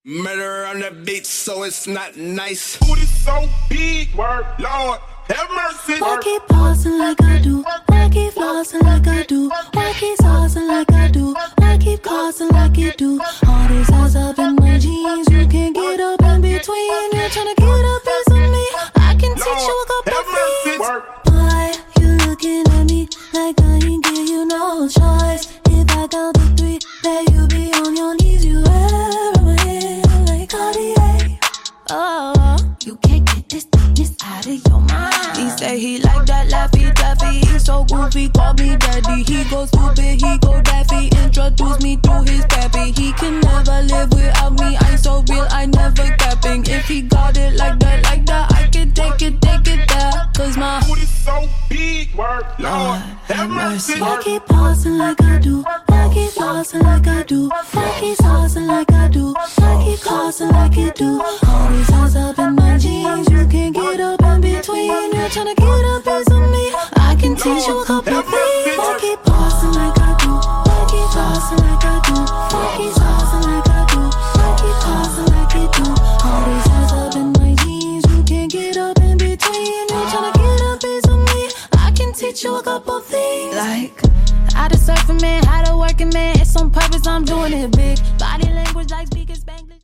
Murder on the beat, so it's not nice. Booty so big, word, Lord, have mercy. Why keep pausing like I do? Why keep flossing like I do? Why keep saucing like I do? Why keep causing like you do? All these eyes up in my jeans, you can't get up in between. You're trying to get a piece of me. I can teach you a couple things. Why you looking at me like I ain't give you no choice? If I count to three, that you be on your knees, you like Cartier. Oh, you can't get this thickness out of your mind. He say he like that Laffy Taffy. He's so goofy, call me daddy. He go stupid, he go daffy. Introduce me through his pappy. He can never live without me. I'm so real, I never capping. If he got it like that, I can take it there. Cause my booty so big, word, Lord, have mercy. Why keep pausing like I do? Why keep flossing like I do? Why keep saucing like I do? Why keep causing like you do? All these eyes up in my jeans, you can't get up in between. You're trying to get a piece of me. I can teach you a couple things. Why keep pausing like I do? Why keep flossing like I do? Why keep saucing like I do? Why keep causing like you do? All these eyes up in my jeans, you can't get up in between. You're trying to get a piece of me. I can teach you a couple things. Like how to surf a man, how to work a man. It's on purpose, I'm doing it big. Body language like speakers bang.